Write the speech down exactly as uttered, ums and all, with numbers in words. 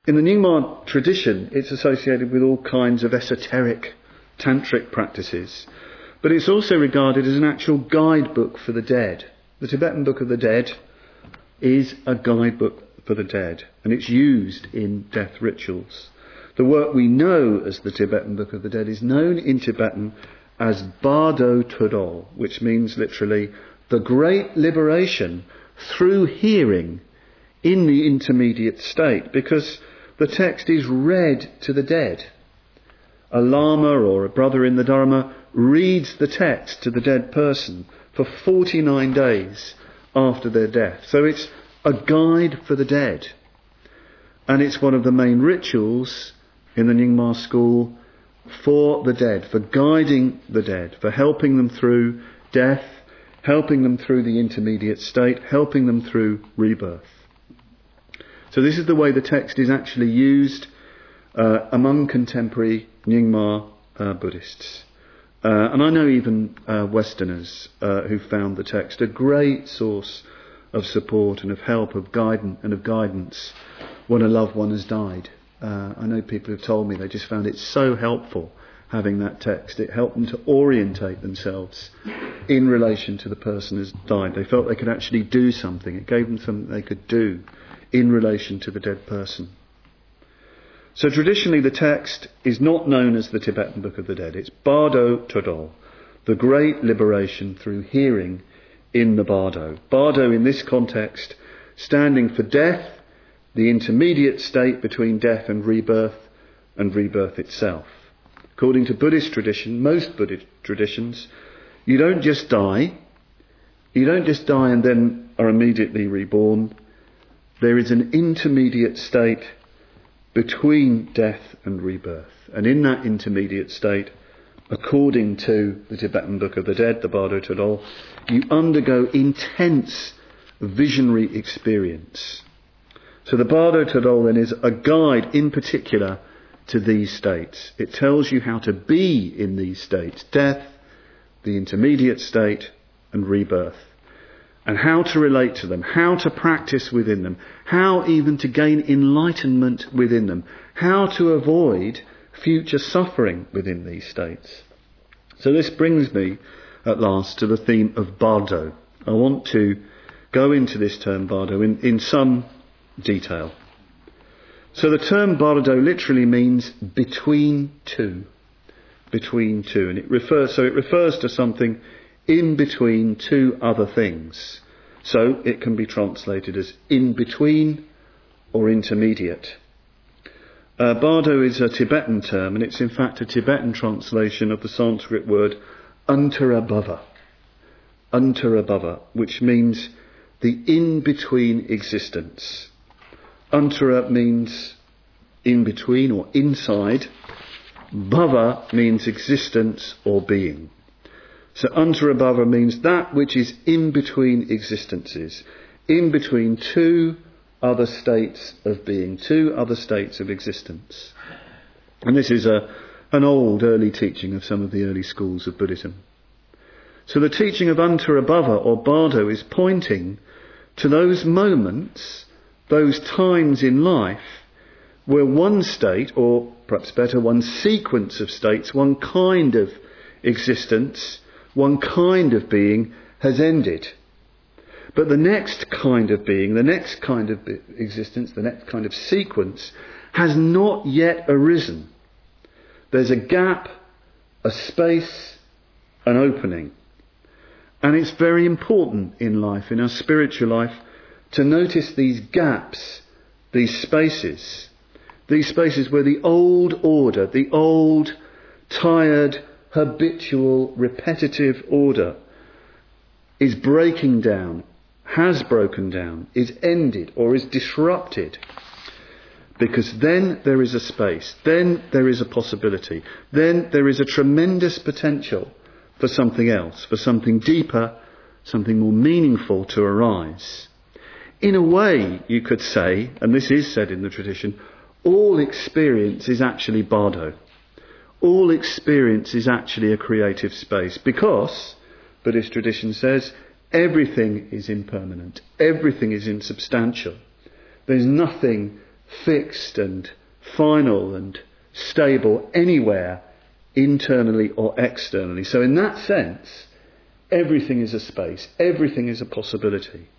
In the Nyingma tradition, it's associated with all kinds of esoteric tantric practices, but it's also regarded as an actual guidebook for the dead. The Tibetan Book of the Dead is a guidebook for the dead, and it's used in death rituals. The work we know as the Tibetan Book of the Dead is known in Tibetan as Bardo Todol, which means literally the great liberation through hearing in the intermediate state, because the text is read to the dead. A lama or a brother in the Dharma reads the text to the dead person for forty-nine days after their death. So it's a guide for the dead. And it's one of the main rituals in the Nyingma school for the dead, for guiding the dead, for helping them through death, helping them through the intermediate state, helping them through rebirth. So this is the way the text is actually used uh, among contemporary Nyingma uh, Buddhists. Uh, and I know even uh, Westerners uh, who found the text a great source of support and of help, of guidance and of guidance when a loved one has died. Uh, I know people who've told me they just found it so helpful having that text. It helped them to orientate themselves in relation to the person who's died. They felt they could actually do something. It gave them something they could do in relation to the dead person. So traditionally the text is not known as the Tibetan Book of the Dead. It's Bardo Todol, the great liberation through hearing in the Bardo. Bardo in this context standing for death, the intermediate state between death and rebirth, and rebirth itself. According to Buddhist tradition, most Buddhist traditions, you don't just die, you don't just die and then are immediately reborn. There is an intermediate state between death and rebirth. And in that intermediate state, according to the Tibetan Book of the Dead, the Bardo Todol, you undergo intense visionary experience. So the Bardo Todol then is a guide in particular to these states. It tells you how to be in these states: death, the intermediate state, and rebirth. And how to relate to them, how to practice within them, how even to gain enlightenment within them, how to avoid future suffering within these states. So this brings me at last to the theme of Bardo. I want to go into this term Bardo in, in some detail. So the term Bardo literally means between two. Between two. And it refers, so it refers to something in between two other things. So it can be translated as in between or intermediate. Uh, Bardo is a Tibetan term, and it's in fact a Tibetan translation of the Sanskrit word Antarabhava. Antarabhava, which means the in-between existence. Antara means in between or inside. Bhava means existence or being. So Antarabhava means that which is in between existences, in between two other states of being, two other states of existence. And this is a, an old early teaching of some of the early schools of Buddhism. So the teaching of Antarabhava or Bardo is pointing to those moments, those times in life where one state, or perhaps better, one sequence of states, one kind of existence, one kind of being has ended. But the next kind of being, the next kind of existence, the next kind of sequence has not yet arisen. There's a gap, a space, an opening. And it's very important in life, in our spiritual life, to notice these gaps, these spaces, these spaces where the old order, the old, tired, habitual, repetitive order is breaking down, has broken down, is ended or is disrupted. Because then there is a space, then there is a possibility, then there is a tremendous potential for something else, for something deeper, something more meaningful to arise. In a way, you could say, and this is said in the tradition, all experience is actually Bardo. All experience is actually a creative space, because, Buddhist tradition says, everything is impermanent, everything is insubstantial. There's nothing fixed and final and stable anywhere, internally or externally. So in that sense, everything is a space, everything is a possibility.